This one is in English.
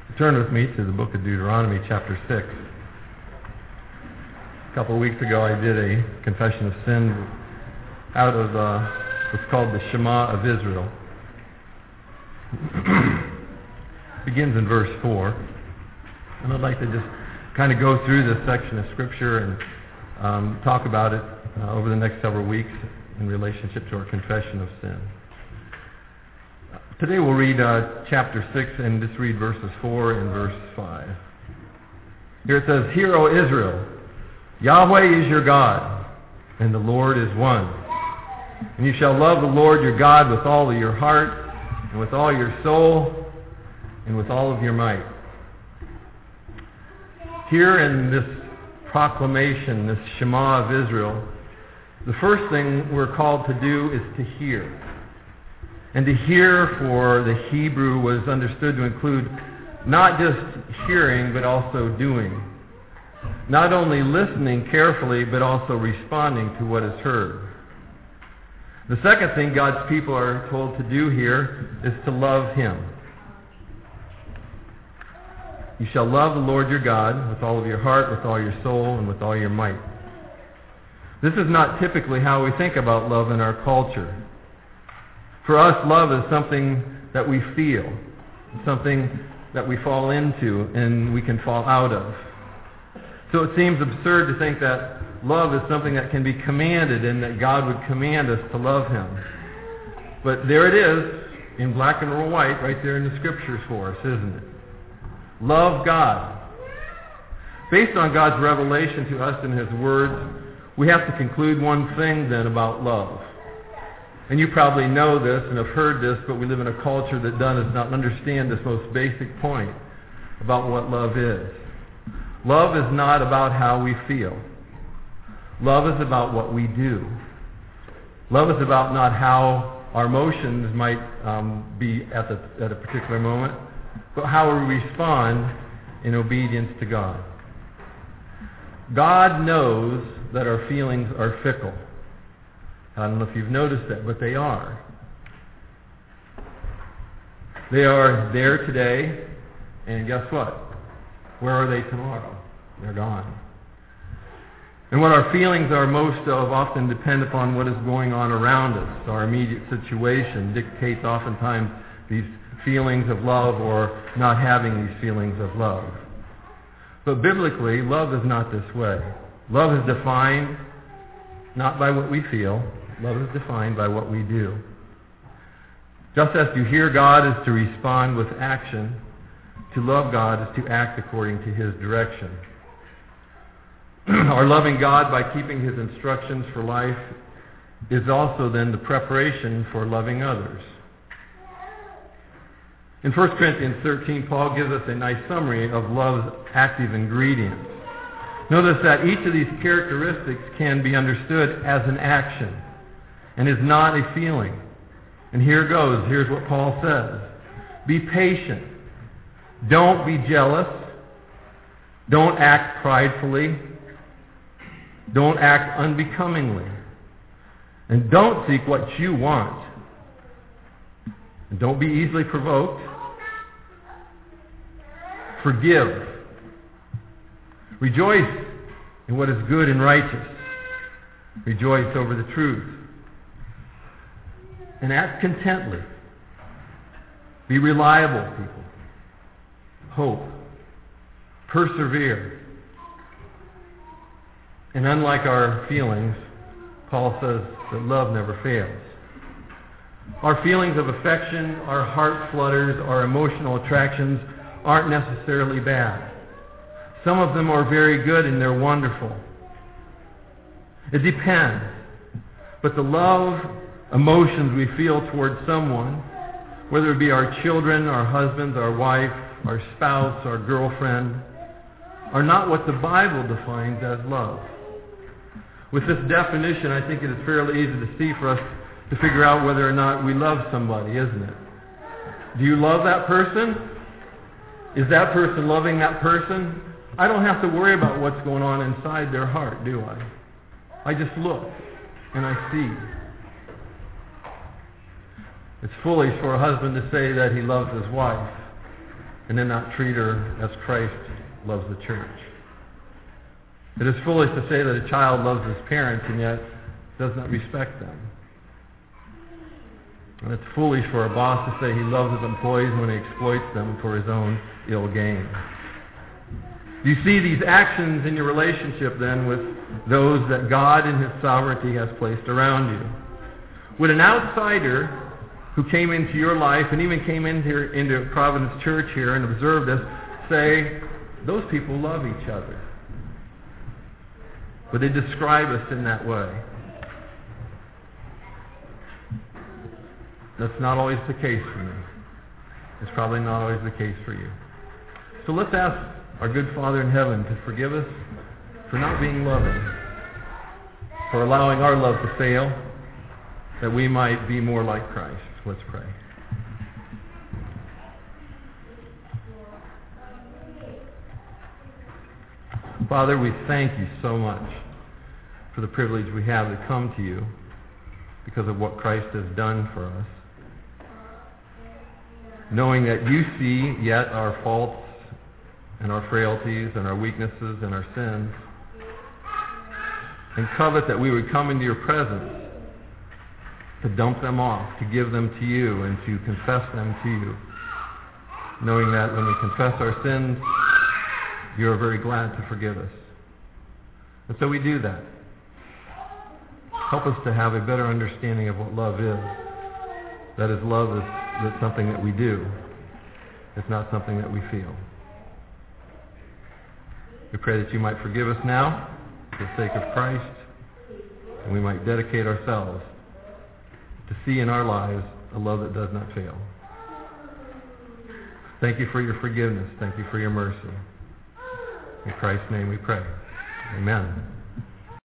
Turn with me to the book of Deuteronomy, chapter 6. A couple of weeks ago, I did a confession of sin out of what's called the Shema of Israel. Begins in verse 4. And I'd like to just kind of go through this section of Scripture and talk about it over the next several weeks in relationship to our confession of sin. Today we'll read chapter 6 and just read verses 4 and verse 5. Here it says, "Hear, O Israel, Yahweh is your God, and the Lord is one. And you shall love the Lord your God with all of your heart, and with all your soul, and with all of your might." Here in this proclamation, this Shema of Israel, the first thing we're called to do is to hear. And to hear for the Hebrew was understood to include not just hearing, but also doing. Not only listening carefully, but also responding to what is heard. The second thing God's people are told to do here is to love Him. You shall love the Lord your God with all of your heart, with all your soul, and with all your might. This is not typically how we think about love in our culture. For us, love is something that we feel, something that we fall into and we can fall out of. So it seems absurd to think that love is something that can be commanded and that God would command us to love Him. But there it is, in black and white, right there in the Scriptures for us, isn't it? Love God. Based on God's revelation to us in His words, we have to conclude one thing then about love. And you probably know this and have heard this, but we live in a culture that does not understand this most basic point about what love is. Love is not about how we feel. Love is about what we do. Love is about not how our emotions might be at a particular moment, but how we respond in obedience to God. God knows that our feelings are fickle. I don't know if you've noticed that, but they are. They are there today, and guess what? Where are they tomorrow? They're gone. And what our feelings are most of often depend upon what is going on around us. Our immediate situation dictates oftentimes these feelings of love or not having these feelings of love. But biblically, love is not this way. Love is defined not by what we feel. Love is defined by what we do. Just as to hear God is to respond with action, to love God is to act according to His direction. Our loving God by keeping His instructions for life is also then the preparation for loving others. In 1 Corinthians 13, Paul gives us a nice summary of love's active ingredients. Notice that each of these characteristics can be understood as an action and is not a feeling. And here goes. Here's what Paul says. Be patient. Don't be jealous. Don't act pridefully. Don't act unbecomingly. And don't seek what you want. And don't be easily provoked. Forgive. Rejoice in what is good and righteous. Rejoice over the truth. And act contently. Be reliable, people. Hope. Persevere. And unlike our feelings, Paul says that love never fails. Our feelings of affection, our heart flutters, our emotional attractions aren't necessarily bad. Some of them are very good and they're wonderful. It depends. But the love, emotions we feel towards someone, whether it be our children, our husbands, our wife, our spouse, our girlfriend, are not what the Bible defines as love. With this definition, I think it is fairly easy to see for us to figure out whether or not we love somebody, isn't it? Do you love that person? Is that person loving that person? I don't have to worry about what's going on inside their heart, do I? I just look and I see. It's foolish for a husband to say that he loves his wife and then not treat her as Christ loves the church. It is foolish to say that a child loves his parents and yet does not respect them. And it's foolish for a boss to say he loves his employees when he exploits them for his own ill gain. Do you see these actions in your relationship then with those that God in his sovereignty has placed around you? Would an outsider who came into your life and even came into Providence Church here and observed us say, those people love each other? Would they describe us in that way? That's not always the case for me. It's probably not always the case for you. So let's ask our good Father in heaven to forgive us for not being loving, for allowing our love to fail, that we might be more like Christ. Let's pray. Father, we thank you so much for the privilege we have to come to you because of what Christ has done for us. Knowing that you see yet our faults and our frailties and our weaknesses and our sins, and covet that we would come into your presence to dump them off, to give them to you, and to confess them to you. Knowing that when we confess our sins, you are very glad to forgive us. And so we do that. Help us to have a better understanding of what love is. That is, love is something that we do. It's not something that we feel. We pray that you might forgive us now for the sake of Christ, and we might dedicate ourselves to see in our lives a love that does not fail. Thank you for your forgiveness. Thank you for your mercy. In Christ's name we pray. Amen.